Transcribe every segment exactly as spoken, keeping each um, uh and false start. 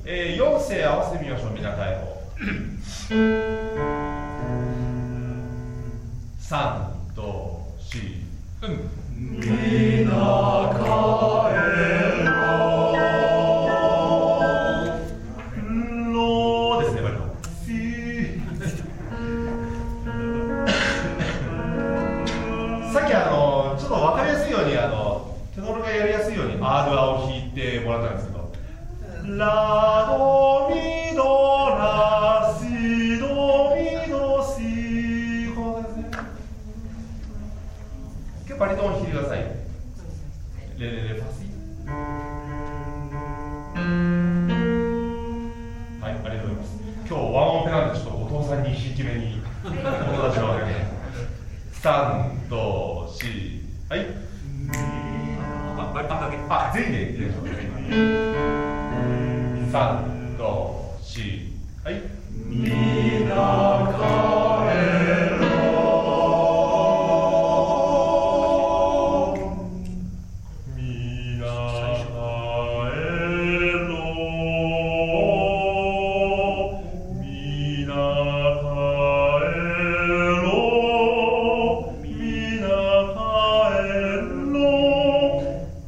えー、よん声合わせてみましょう。みんな帰ろう。さんとし、うん。みな帰ろう。ろですね、割と。さっきあのちょっと分かりやすいようにあのテノールがやりやすいように アール アを弾いてもらったんですけど、ラドミドラシドミドシ、この感じですね。今日バリトン弾いてください。レレレファシ。はい、ありがとうございます。今日ワンオペなんでちょっとお父さんにひいき目にお友達のわけでさんとし、はい。あ、バリトンだけ。あ、全員でいきましょう。さんとし、はい。みな帰ろう。みな帰ろう。みな帰ろう。みな帰ろう。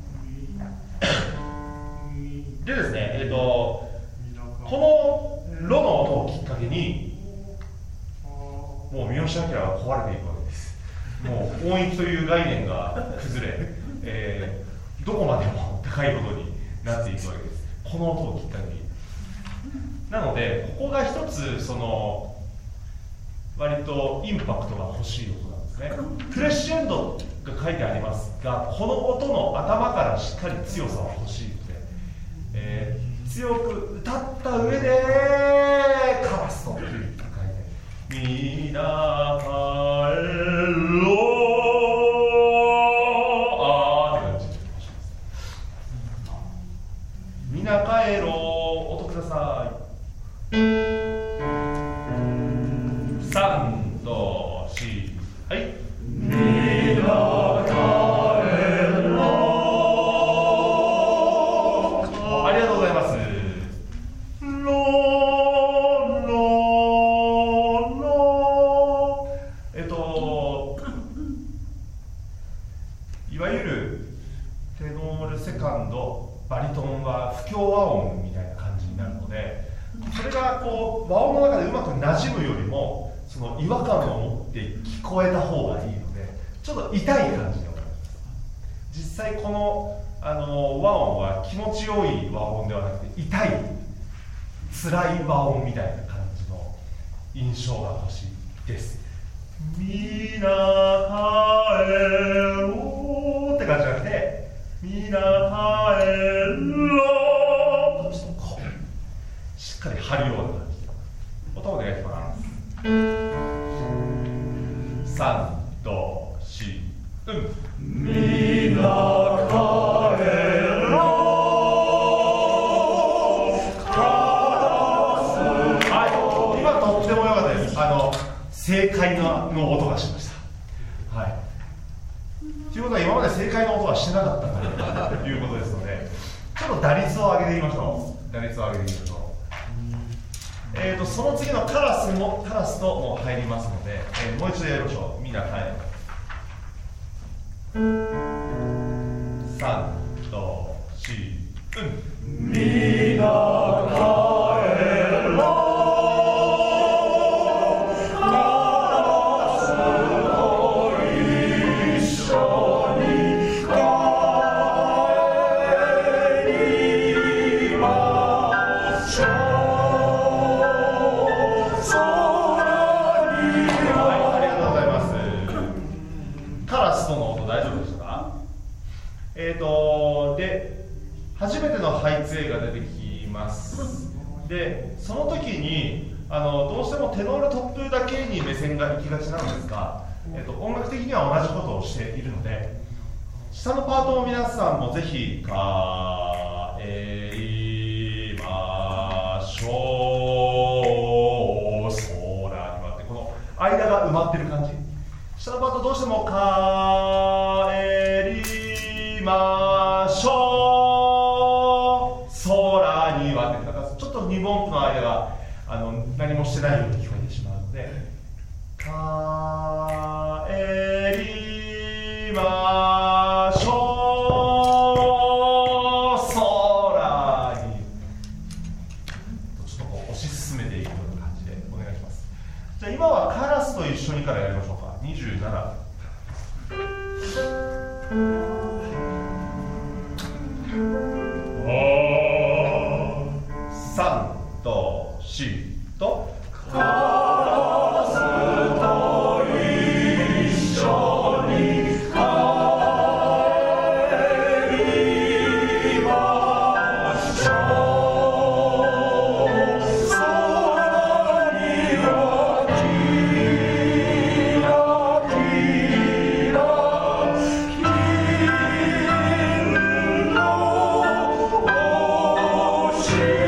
でですね、えっとこのロの音をきっかけにもう三好明は壊れていくわけです。もう音域という概念が崩れ、えー、どこまでも高いことになっていくわけです。この音をきっかけに。なのでここが一つその割とインパクトが欲しい音なんですね。クレッシェンドが書いてありますが、この音の頭からしっかり強さは欲しいので、えー強く歌った上でカラスとっていう書いて、みな帰ろう、あーって感じで欲しいです。みな帰ろう、音ください。さんとし、はい。みな帰ろう、ありがとうございます。バリトンは不協和音みたいな感じになるので、それがこう和音の中でうまく馴染むよりもその違和感を持って聞こえた方がいいので、ちょっと痛い感じでございます。実際この、あの和音は気持ちよい和音ではなくて痛い辛い和音みたいな感じの印象が欲しいです。みな帰ろうって感じじゃなくて、みな帰ろうとしっかり張るような感じで音をお願いします。さんとし、うん。みな帰ろう。はい、今とっても良かったです。あの正解のの音がしました。はい。ということは今まで正解の音はしてなかったということですので、ちょっと打率を上げてみましょう。打率を上げてみましょう。えーとその次のカラスもカラスとも入りますので、えー、もう一度やりましょう。みんな帰ろう。さんとし、うん。みな帰ろう。えーとで初めてのハイツ A が出てきます。でその時にあのどうしてもテノールトップだけに目線が行きがちなんですが、えーと音楽的には同じことをしているので、下のパートを皆さんもぜひ帰りましょう、ソラにはってこの間が埋まってる感じ。下のパートどうしても帰りましょう、空にはって高すちょっとにぶ音符の間があの何もしてないように聞こえてしまうので、帰りましょう空に、ちょっとこう推し進めていくような感じでお願いします。じゃあ今はカラスと一緒にからやりましょうか。にじゅうなな。さんとしとカラスと一緒に帰りましょう空にはキラキラ金の星。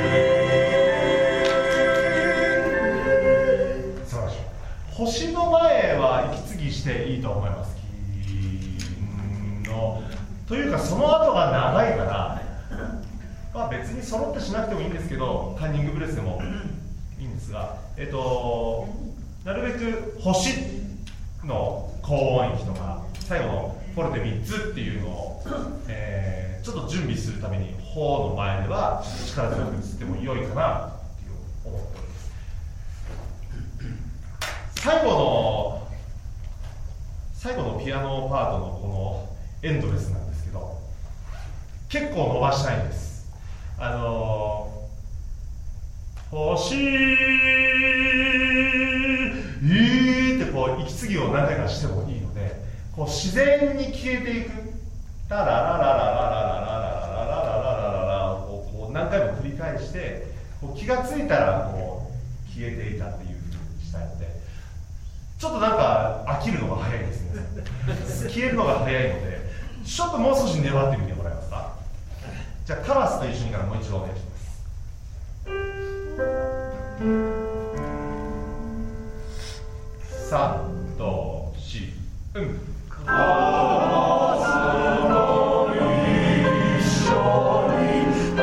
星の前は息継ぎしていいと思います。金のというかその後が長いから、まあ、別に揃ってしなくてもいいんですけど、カンニングブレスでもいいんですが、えっとなるべく星の高音域とか最後のフォルテみっつっていうのを、えー、ちょっと準備するためにホーの前では力強く打つっても良いかなっていう思っております。最後の最後のピアノパートのこのエンドレスなんですけど、結構伸ばしたいんです。あの星いってこう息継ぎを何回かしてもいいので、こう自然に消えていくタララララララララララララララをこう何回も繰り返して、こう気がついたらこう消えていたっていうふうにしたいので、ちょっとなんか飽きるのが早いですね。消えるのが早いので、ちょっともう少し粘ってみてもらえますか。じゃあカラスと一緒にからもう一度お願いします。さんとし、うん。カラスと一緒に帰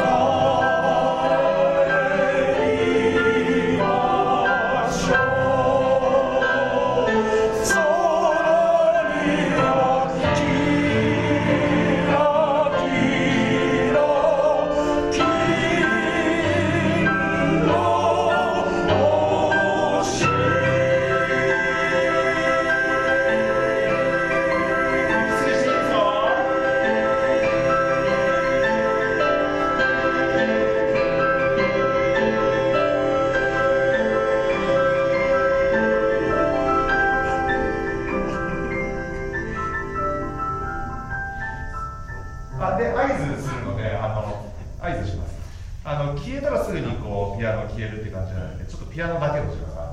りましょう。空にはキラキラ金の星。あで合図するので、あの合図します。あの消えたらすぐにこうピアノ消えるって感じじゃなくて、ちょっとピアノだけの時間が